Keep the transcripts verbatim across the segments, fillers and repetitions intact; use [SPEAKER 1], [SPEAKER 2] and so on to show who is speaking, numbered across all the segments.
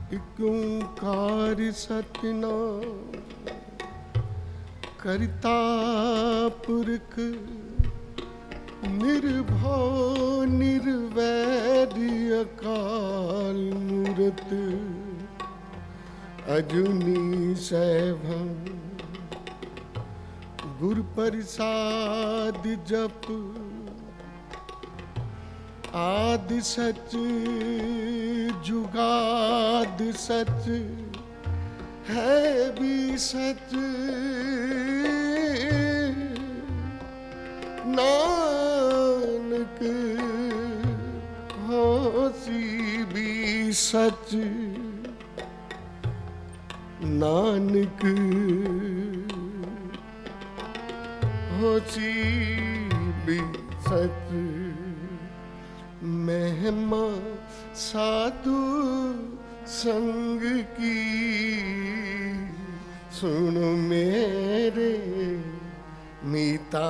[SPEAKER 1] इक ओंकार सतनाम करता पुरख निर्भव निर्वैर अकाल मूरत अजुनी सैभं गुर प्रसाद जप आदि सच जुगाद सच है भी सच नानक होसी भी सच नानक होसी भी सच महिमा साधु संग की सुन मेरे मीता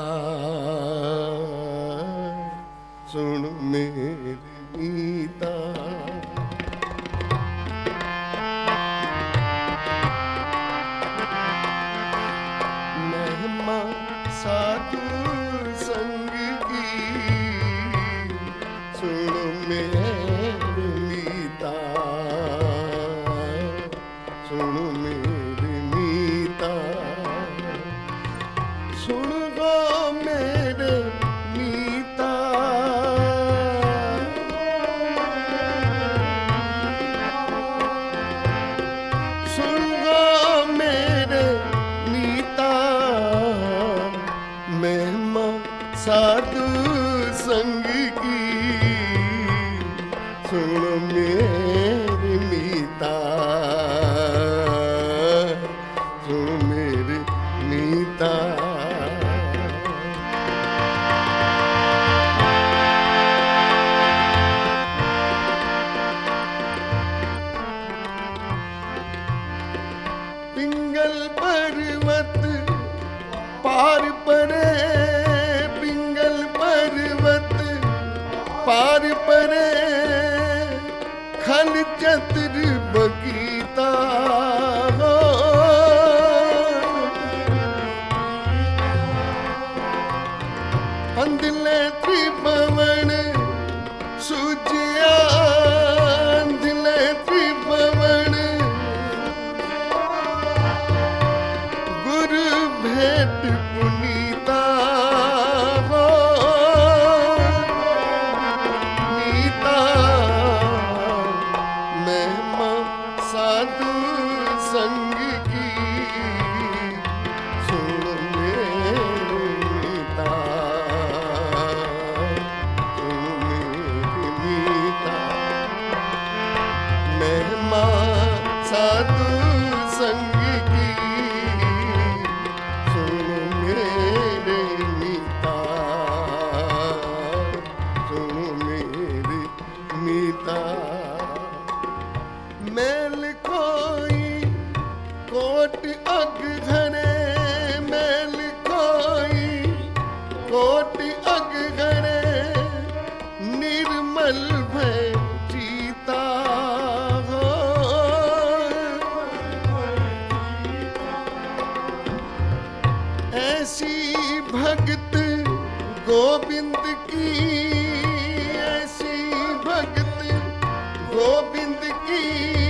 [SPEAKER 1] सुन मेरे मीता महिमा साधु संग की सुन मेरे मीता सुन मेरे मीता सुन गो मेरे मीता सुन गो मेरे मीता महिमा साधु संग की सुन मेरे मीता सुन मेरे मीता पिंगल पर्वत पार परे पिंगल पर्वत पार परे खल चतुर बगीता हो अंधले त्रिभुवन सूझिया अंधले त्रिभुवन गुरु भेंट पुनीता हो नीता महिमा साधु संग की सुन मेरे मीता सुन मेरे मीता महिमा साधु संग की सुन मेरे मीता सुन मेरे मीता मैल कोई कोट अग घरे मैल कोई कोट अग घरे निर्मल भय जीता हो ऐसी भगत गोविंद की ऐसी भगत गोविंद की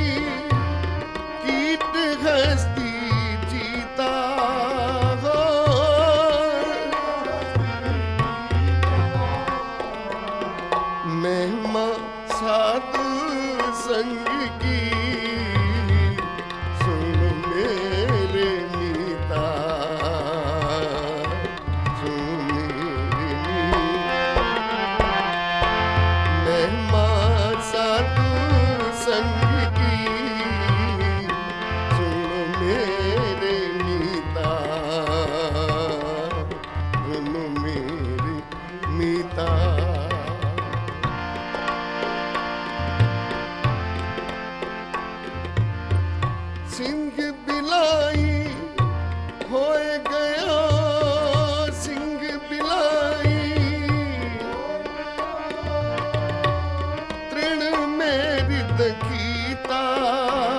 [SPEAKER 1] कीट हस्ती जीता हो महिमा साधु संग की सुन मेरे मीता सुन मेरे मीता महिमा साधु संग की सुन मेरे मीता सुन मेरे मीता सिंह बिलाई होए गया सिंह बिलाई तृण मेरी दखीता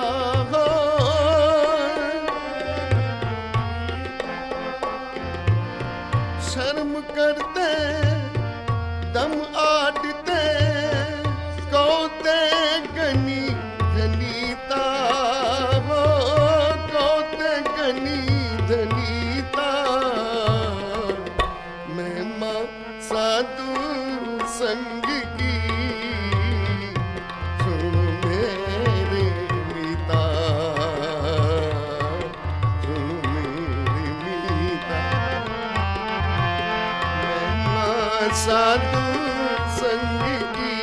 [SPEAKER 1] साधु संग की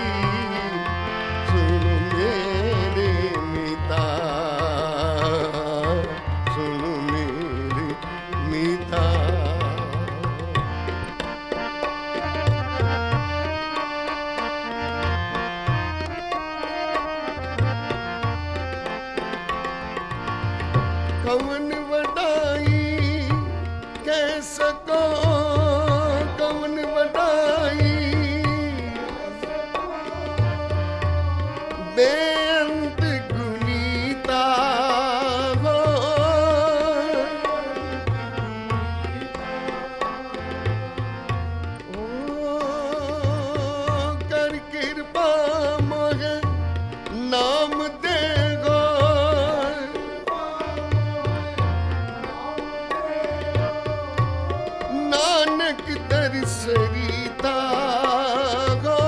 [SPEAKER 1] सुन मेरे मीता, सुन मेरे मीता। कवन वडाई कह सको, कवन वडाई बेअंत गुनीता हो। ओ कर कृपा मोहे नाम देगो, नानक तरसरीता गो।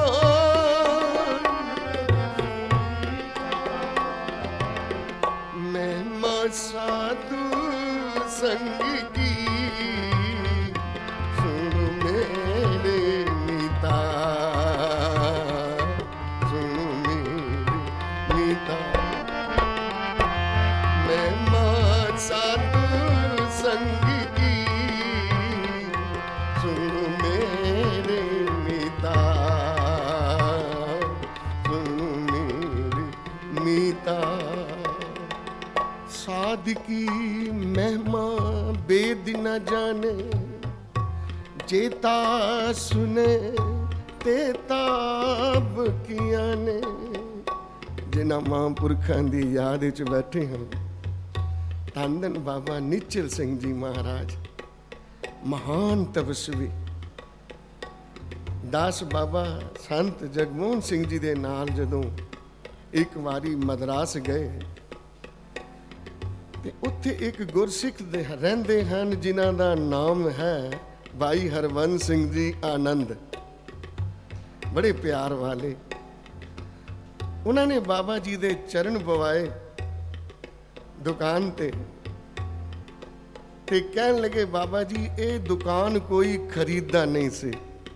[SPEAKER 1] महिमा साधु संग की सुन मेरे मीता, सुन मेरे मीता। महिमा साधु संग की सुन मेरे मीता, सुन मेरे मीता। साधकी महिमा वेद न जाने, जेता सुने तेताब किया ने। जिन्हां महापुरखां दी याद विच बैठे हैं, धन धन बाबा निचल सिंह जी महाराज, महान तपस्वी। दास बाबा संत जगमोहन सिंह जी दे नाल जदों एक वारी मद्रास गए ते उत्थे एक गुरसिख दे रहंदे हन जिन्हां दा नाम है भाई हरवंश सिंह जी आनंद, बड़े प्यार वाले। उन्होंने बाबा जी दे चरण पवाए दुकान ते ते कहन लगे, बाबा जी ये दुकान कोई खरीददा नहीं सी।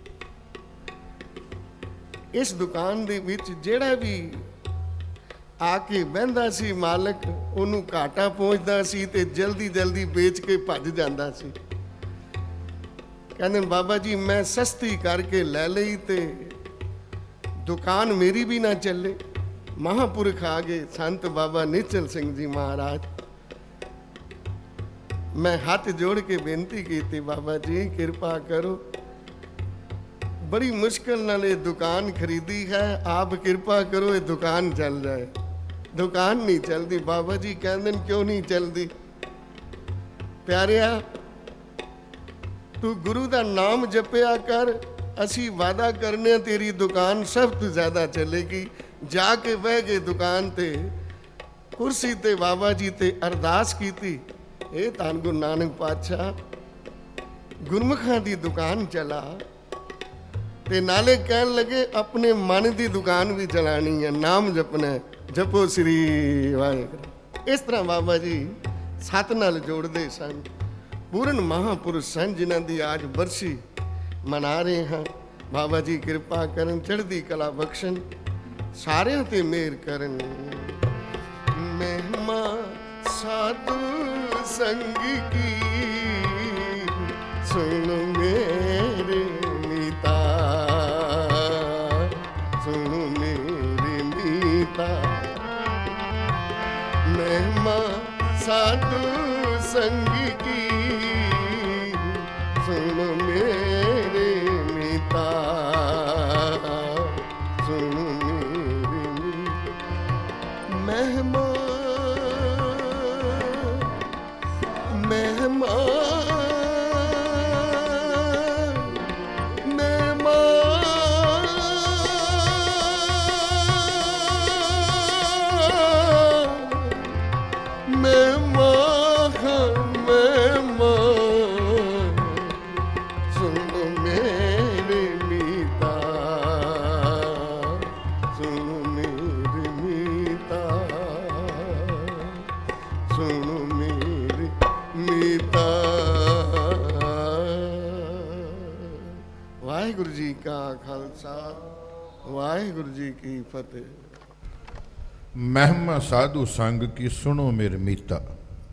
[SPEAKER 1] इस दुकान दे विच जेड़ा भी आके बहंदा सी मालक, उन्हों घाटा पहुंचदा सी ते जल्दी जल्दी बेच के भज जांदा सी। कहंदे बाबा जी मैं सस्ती करके ले लई ते दुकान मेरी भी ना चले। महापुरख आ गए संत बाबा निचल सिंह जी महाराज। मैं हाथ जोड़ के बेनती की, बाबा जी कृपा करो, बड़ी मुश्किल नाल ये दुकान खरीदी है, आप कृपा करो ये दुकान चल जाए। दुकान नहीं चलती। बाबा जी कहते क्यों नहीं चलती? प्यारिया तू गुरु का नाम जपया कर, असी वादा करने तेरी दुकान सब तो ज्यादा चलेगी। जाके बह गए दुकान ते, कुर्सी ते बाबा जी ते अरदास की थी, ए धन गुरु नानक पातशाह गुरमुखां दी दुकान चला ते नाले कहन लगे अपने मन की दुकान भी चलानी है, नाम जपना है, जपो श्री वाहिगुरू। इस तरह बाबा जी सत नाल जोड़ते सन। पूर्ण महापुरुष सन जिन्हां दी आज बरसी मना रहे हैं। बाबा जी कृपा करन, चढ़दी कला बख्शन, सारियां ते मेहर करन। महिमा साधु संग की सुन मेरे मीता, सुन मेरे मीता। महिमा साधु संग की सुन मेरे मीता, सुन मेरे मीता। महिमा महिमा महिमा महिमा महिमा सुन मेरे मीता, सुन मेरे मीता, सुन मेरे मीता। वाहिगुरु जी का खालसा वाहिगुरु जी की फतेह।
[SPEAKER 2] महिमा साधु संग की सुनो मेरे मीता।